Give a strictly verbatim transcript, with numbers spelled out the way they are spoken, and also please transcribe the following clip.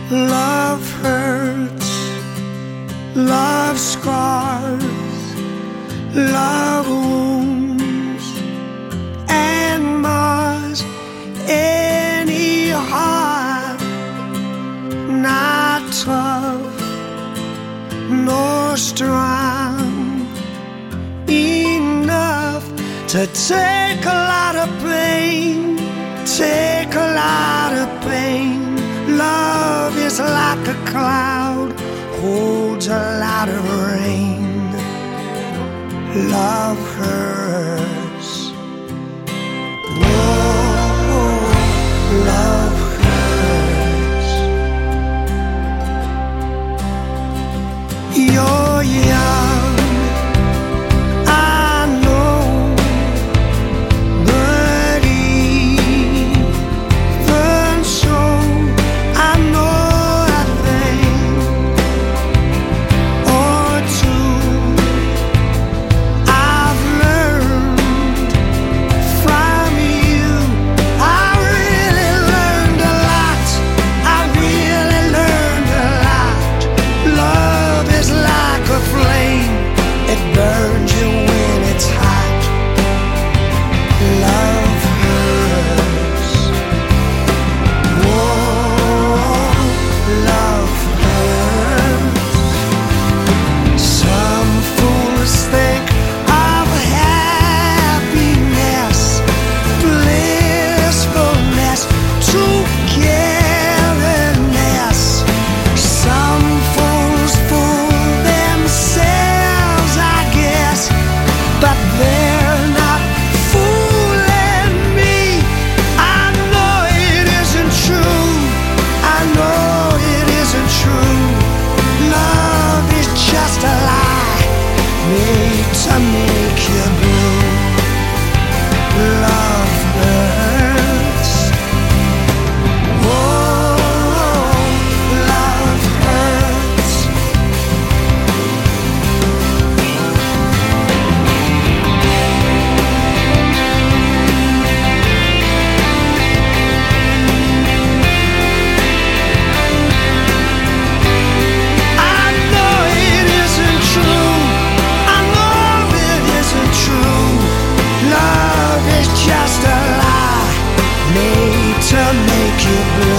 Love hurts, love scars, love wounds and mars any heart not tough nor strong enough to take a lot of pain, take a lot of pain. Love is like a cloud, holds a lot of rain. Love hurts. Whoa, love hurts. You're young, I know, but even so, I know a thing or two. I've learned from you. I really learned a lot. I really learned a lot. Love is like a flame. It burns you when it's hot. Love hurts. Whoa, love hurts. Some fools think of happiness, blissfulness, togetherness. Some fools fool themselves, I guess, but they're not fooling me. I know it isn't true. I know it isn't true. Love is just a lie made to make you blue. Love hurts. Whoa, love hurts. I know it isn't true. I know it isn't true. Love is just a lie made to make you blue.